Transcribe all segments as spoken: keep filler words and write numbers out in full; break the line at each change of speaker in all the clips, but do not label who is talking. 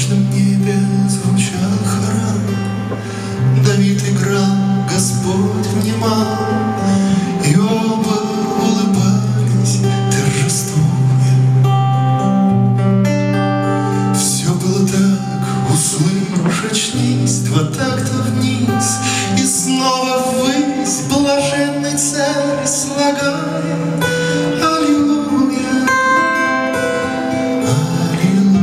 ночном небе звучал хорал, Давид играл, Господь внимал, и оба улыбались, торжествуя. Все было так, услышь, очнись, два такта вниз, и снова ввысь, блаженный царь слагает. Аллилуйя, аллилуйя,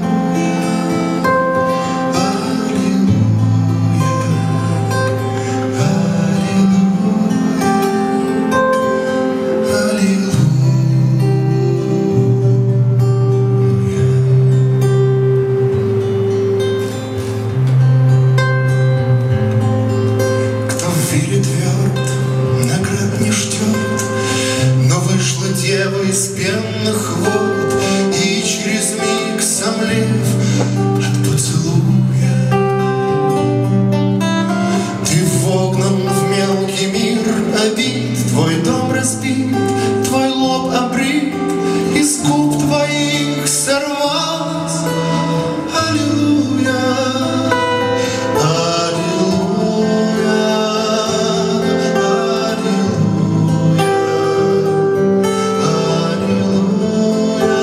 аллилуйя, аллилуйя. Кто в вере тверд, наград не ждет, но вышла дева из пенных вод, и через миг, сомлев от поцелуя, ты вогнан в мелкий мир обид, твой дом разбит, твой лоб обрит, из губ твоих сорвалась. Аллилуйя, аллилуйя, аллилуйя, аллилуйя,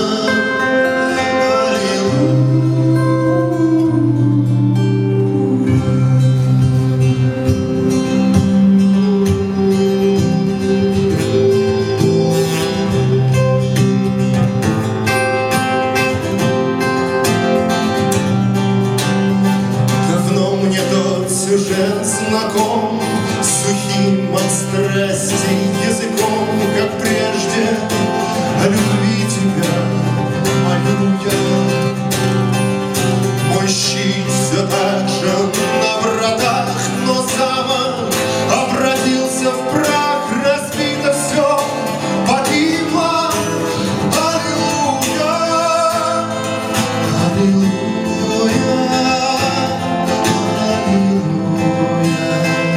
давно мне тот сюжет знаком, сухим от страсти языком, как прежде, о любви тебя, аллилуйя. Мой щит все так же на вратах, но замок обратился в прах, разбито все, погибло. Аллилуйя, аллилуйя, аллилуйя,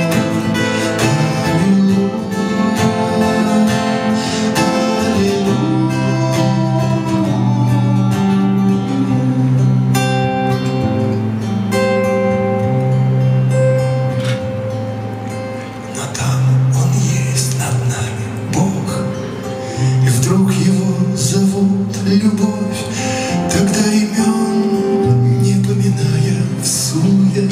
но там Он есть над нами, Бог, и вдруг Его зовут любовь, тогда имен не поминая всуе.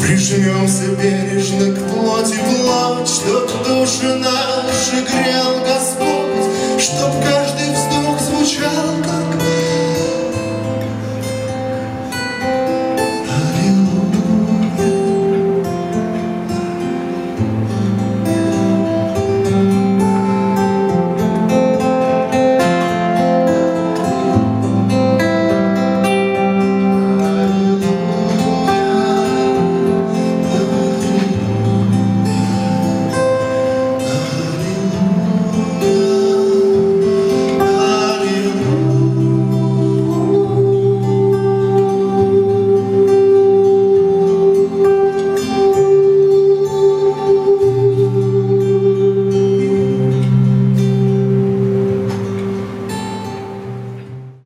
Прижмемся бережно к плоти плоть, чтоб души наши грел